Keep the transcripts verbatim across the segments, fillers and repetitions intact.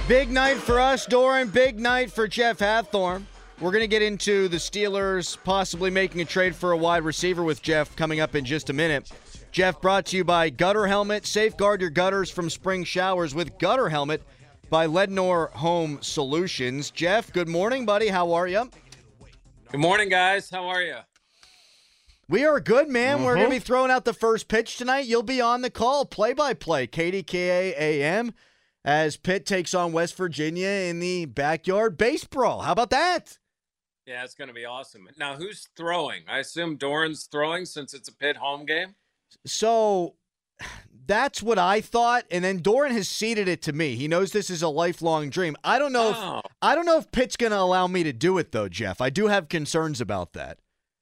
Big night for us, Doran. Big night for Jeff Hathorn. We're going to get into the Steelers possibly making a trade for a wide receiver with Jeff coming up in just a minute. Jeff, brought to you by Gutter Helmet. Safeguard your gutters from spring showers with Gutter Helmet by Lednor Home Solutions. Jeff, good morning, buddy. How are you? Good morning, guys. How are you? We are good, man. Mm-hmm. We're going to be throwing out the first pitch tonight. You'll be on the call, play-by-play, K D K A A M, as Pitt takes on West Virginia in the backyard base brawl. How about that? Yeah, it's going to be awesome. Now, who's throwing? I assume Doran's throwing since it's a Pitt home game? So that's what I thought, and then Doran has ceded it to me. He knows this is a lifelong dream. I don't know Oh. if I don't know if Pitt's going to allow me to do it, though, Jeff. I do have concerns about that.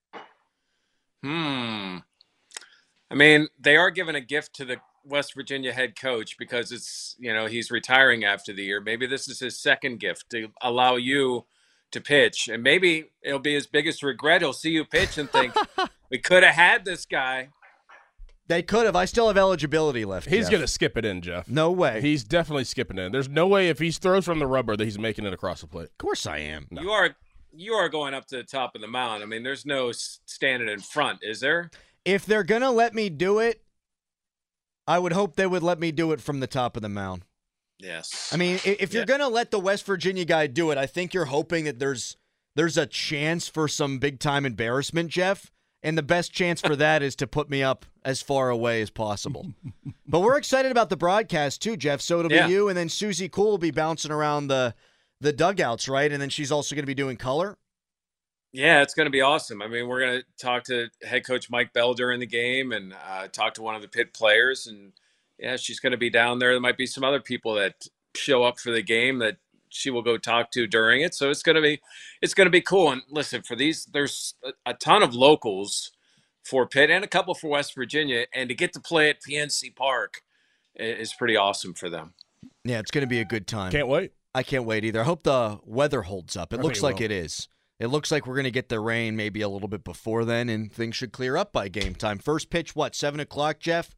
Hmm. I mean, they are giving a gift to the West Virginia head coach because it's, you know, he's retiring after the year. Maybe this is his second gift to allow you to pitch. And maybe it'll be his biggest regret. He'll see you pitch and think, we could have had this guy. They could have. I still have eligibility left. He's Jeff. going to skip it in, Jeff. No way. He's definitely skipping in. There's no way if he throws from the rubber that he's making it across the plate. Of course I am. No. You are you are going up to the top of the mound. I mean, there's no s- standing in front, is there? If they're going to let me do it, I would hope they would let me do it from the top of the mound. Yes. I mean, i- if you're Yeah. going to let the West Virginia guy do it, I think you're hoping that there's there's a chance for some big-time embarrassment, Jeff, and the best chance for that is to put me up as far away as possible. But we're excited about the broadcast, too, Jeff, so it'll Yeah. be you, and then Susie Cool will be bouncing around the, the dugouts, right? And then she's also going to be doing color? Yeah, it's going to be awesome. I mean, we're going to talk to head coach Mike Bell during the game and uh, talk to one of the Pitt players. And, yeah, she's going to be down there. There might be some other people that show up for the game that she will go talk to during it. So it's going to be it's going to be cool. And, listen, for these, there's a, a ton of locals for Pitt and a couple for West Virginia. And to get to play at P N C Park is pretty awesome for them. Yeah, it's going to be a good time. Can't wait. I can't wait either. I hope the weather holds up. It I looks think it like will. it is. It looks like we're going to get the rain maybe a little bit before then, and things should clear up by game time. First pitch, what, seven o'clock, Jeff?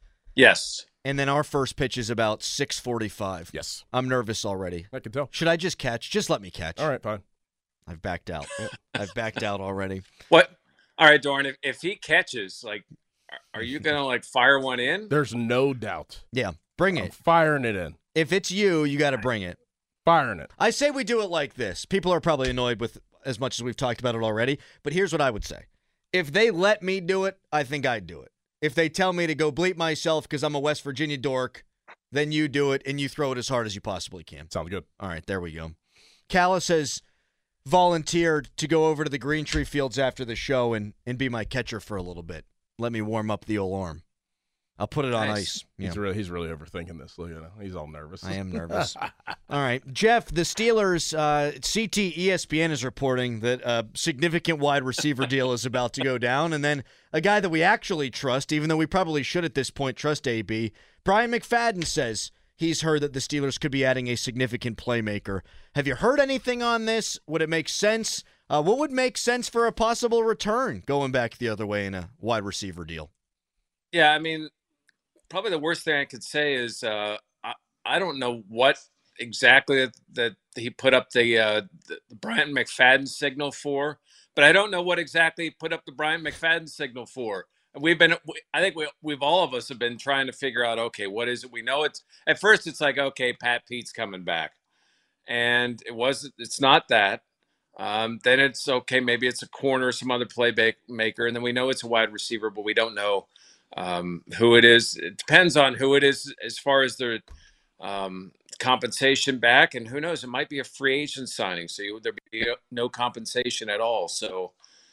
Yes. And then our first pitch is about six forty-five. Yes. I'm nervous already. I can tell. Should I just catch? Just let me catch. All right, fine. I've backed out. I've backed out already. What? All right, Doran, if, if he catches, like, are you going to, like, fire one in? There's no doubt. Yeah, bring I'm it. firing it in. If it's you, you got to bring it. Firing it. I say we do it like this. People are probably annoyed with as much as we've talked about it already, but here's what I would say. If they let me do it, I think I'd do it. If they tell me to go bleep myself because I'm a West Virginia dork, then you do it and you throw it as hard as you possibly can. Sounds good. All right, there we go. Callis has volunteered to go over to the Green Tree Fields after the show and, and be my catcher for a little bit. Let me warm up the old arm. I'll put it on Nice. ice. Yeah. He's really he's really overthinking this. Look at him. He's all nervous. I am nervous. All right, Jeff, the Steelers, uh, C T E S P N is reporting that a significant wide receiver deal is about to go down, and then a guy that we actually trust, even though we probably should at this point trust A B, Brian McFadden says he's heard that the Steelers could be adding a significant playmaker. Have you heard anything on this? Would it make sense? Uh, what would make sense for a possible return going back the other way in a wide receiver deal? Yeah, I mean, probably the worst thing I could say is uh, I, I don't know what exactly that, that he put up the, uh, the the Brian McFadden signal for, but I don't know what exactly he put up the Brian McFadden signal for. And we've been, I think we, we've all of us have been trying to figure out, okay, what is it? We know it's, at first it's like, okay, Pat Pete's coming back. And it was, it's not that. Um, then it's, okay, maybe it's a corner, some other playmaker. And then we know it's a wide receiver, but we don't know um, who it is. It depends on who it is as far as their um, compensation back. And who knows, it might be a free agent signing. So you, there'd be no compensation at all. So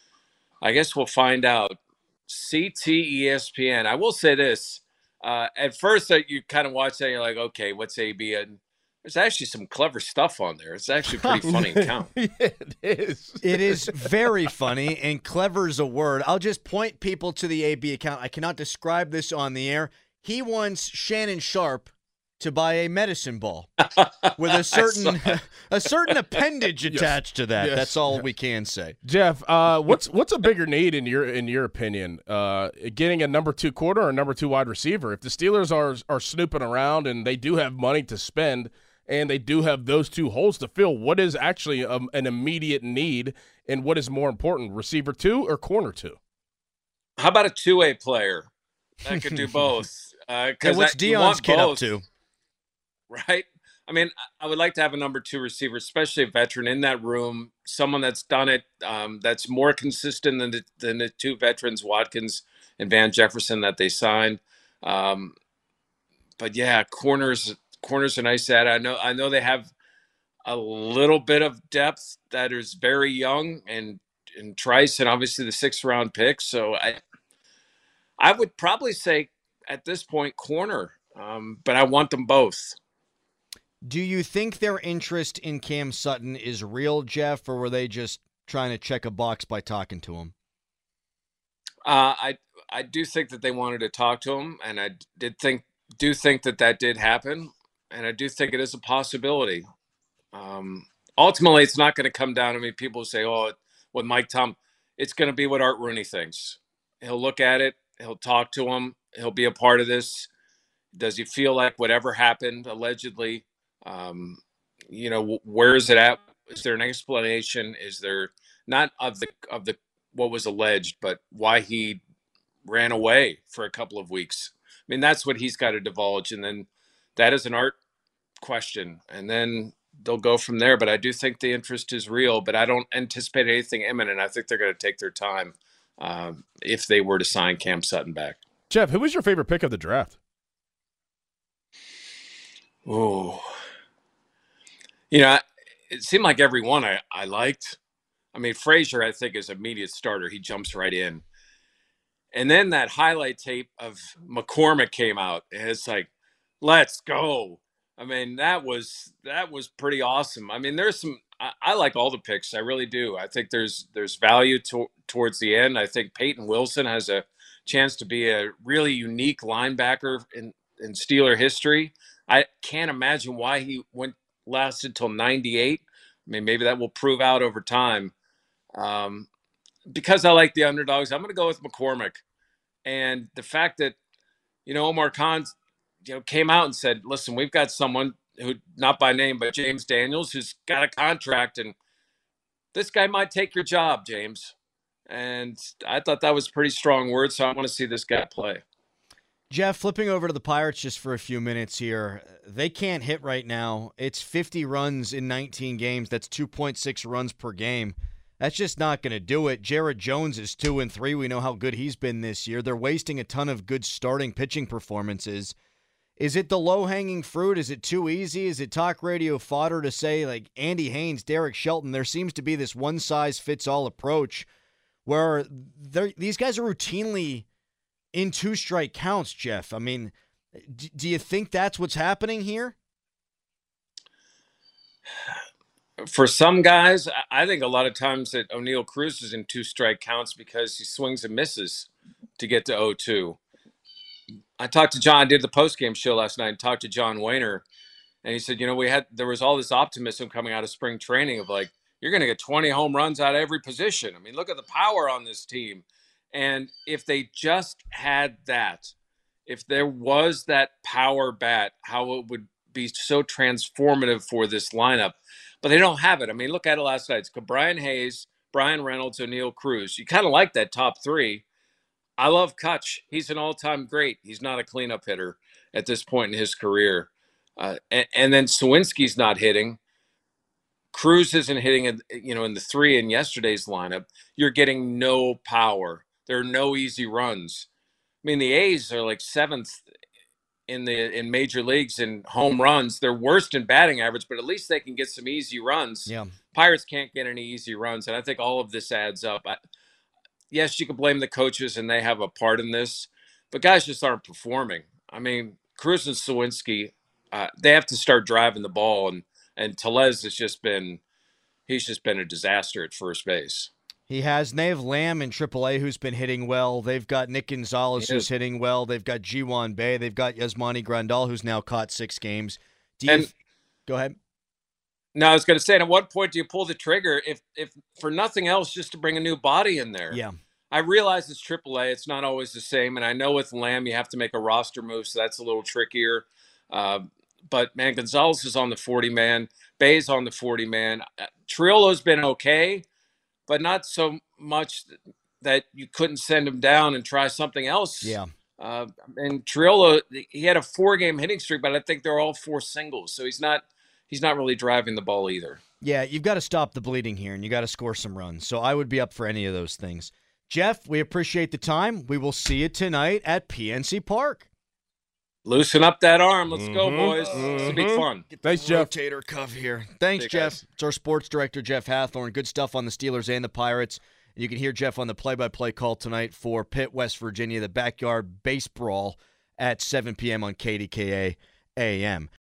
I guess we'll find out. C T E S P N. I will say this. Uh, at first, uh, you kind of watch that and you're like, okay, what's A B? And there's actually some clever stuff on there. It's actually a pretty funny account. It is. It is very funny, and clever is a word. I'll just point people to the A B account. I cannot describe this on the air. He wants Shannon Sharp to buy a medicine ball with a certain a certain appendage attached to that. Yes. That's all we can say. Jeff, uh, what's what's a bigger need in your in your opinion? Uh, getting a number two quarter or a number two wide receiver? If the Steelers are are snooping around and they do have money to spend, and they do have those two holes to fill. What is actually um, an immediate need, and what is more important, receiver two or corner two? How about a two-way player that could do both? Uh, yeah, what's I, Deion's kid both, up to? Right? I mean, I would like to have a number two receiver, especially a veteran in that room, someone that's done it, um, that's more consistent than the, than the two veterans, Watkins and Van Jefferson, that they signed. Um, but yeah, corners, corners are nice at. I know, I know they have a little bit of depth that is very young, and and Trice, and obviously the sixth round pick. So I, I would probably say at this point corner, um, but I want them both. Do you think their interest in Cam Sutton is real, Jeff, or were they just trying to check a box by talking to him? Uh, I I do think that they wanted to talk to him, and I did think do think that that did happen, and I do think it is a possibility. Um, ultimately, it's not going to come down to me. People say, "Oh, with Mike Tom," it's going to be what Art Rooney thinks. He'll look at it, he'll talk to him, he'll be a part of this. Does he feel like whatever happened allegedly? Um, you know, where is it at? Is there an explanation? Is there not of the of the what was alleged, but why he ran away for a couple of weeks? I mean, that's what he's got to divulge, and then that is an Art question, and then they'll go from there. But I do think the interest is real, but I don't anticipate anything imminent. I think they're going to take their time um, if they were to sign Cam Sutton back. Jeff, who was your favorite pick of the draft? Oh, you know, it seemed like every one I, I liked. I mean, Frazier, I think, is immediate starter. He jumps right in. And then that highlight tape of McCormick came out, and it's like, let's go. I mean, that was that was pretty awesome. I mean, there's some I, I like all the picks. I really do. I think there's there's value to, towards the end. I think Peyton Wilson has a chance to be a really unique linebacker in, in Steeler history. I can't imagine why he went lasted till ninety-eight. I mean, maybe that will prove out over time. Um, because I like the underdogs, I'm going to go with McCormick. And the fact that, you know, Omar Khan, you know, came out and said, listen, we've got someone who, not by name, but James Daniels, who's got a contract, and this guy might take your job, James. And I thought that was pretty strong words, so I want to see this guy play. Jeff, flipping over to the Pirates just for a few minutes here. They can't hit right now. It's fifty runs in nineteen games. That's two point six runs per game. That's just not going to do it. Jared Jones is two and three. We know how good he's been this year. They're wasting a ton of good starting pitching performances. Is it the low-hanging fruit? Is it too easy? Is it talk radio fodder to say, like, Andy Haynes, Derek Shelton? There seems to be this one-size-fits-all approach where these guys are routinely in two-strike counts, Jeff. I mean, d- do you think that's what's happening here? For some guys, I think a lot of times that O'Neal Cruz is in two-strike counts because he swings and misses to get to oh two. I talked to John, I did the post-game show last night and talked to John Wayner, and he said, you know, we had there was all this optimism coming out of spring training of like, you're going to get twenty home runs out of every position. I mean, look at the power on this team. And if they just had that, if there was that power bat, how it would be so transformative for this lineup. But they don't have it. I mean, look at it last night. It's Brian Hayes, Brian Reynolds, O'Neal Cruz. You kind of like that top three. I love Kutch. He's an all-time great. He's not a cleanup hitter at this point in his career. Uh, and, and then Sawinski's not hitting. Cruz isn't hitting, you know, in the three in yesterday's lineup. You're getting no power. There are no easy runs. I mean, the A's are like seventh in the in major leagues in home runs. They're worst in batting average, but at least they can get some easy runs. Yeah. Pirates can't get any easy runs, and I think all of this adds up. I, yes, you can blame the coaches, and they have a part in this, but guys just aren't performing. I mean, Cruz and Sawinski, uh, they have to start driving the ball, and and Tellez has just been he's just been a disaster at first base. He has. They have Lamb in triple A who's been hitting well. They've got Nick Gonzalez who's hitting well. They've got G-Wan Bay. They've got Yasmani Grandal who's now caught six games. Do you and, f- Go ahead. No, I was going to say, and at what point do you pull the trigger if, if for nothing else, just to bring a new body in there? Yeah. I realize it's triple A. It's not always the same. And I know with Lamb, you have to make a roster move, so that's a little trickier. Uh, but man, Gonzalez is on the forty man. Bay's on the forty man. Triolo's been okay, but not so much that you couldn't send him down and try something else. Yeah. Uh, and Triolo, he had a four-game hitting streak, but I think they're all four singles, so he's not he's not really driving the ball either. Yeah, you've got to stop the bleeding here, and you got to score some runs. So I would be up for any of those things. Jeff, we appreciate the time. We will see you tonight at P N C Park. Loosen up that arm. Let's mm-hmm. go, boys. Mm-hmm. This will be fun. Get Thanks, the Jeff. Rotator cuff here. Thanks, Hey, Jeff. guys. It's our sports director, Jeff Hathorn. Good stuff on the Steelers and the Pirates. And you can hear Jeff on the play-by-play call tonight for Pitt, West Virginia, the backyard base brawl at seven p.m. on K D K A A M.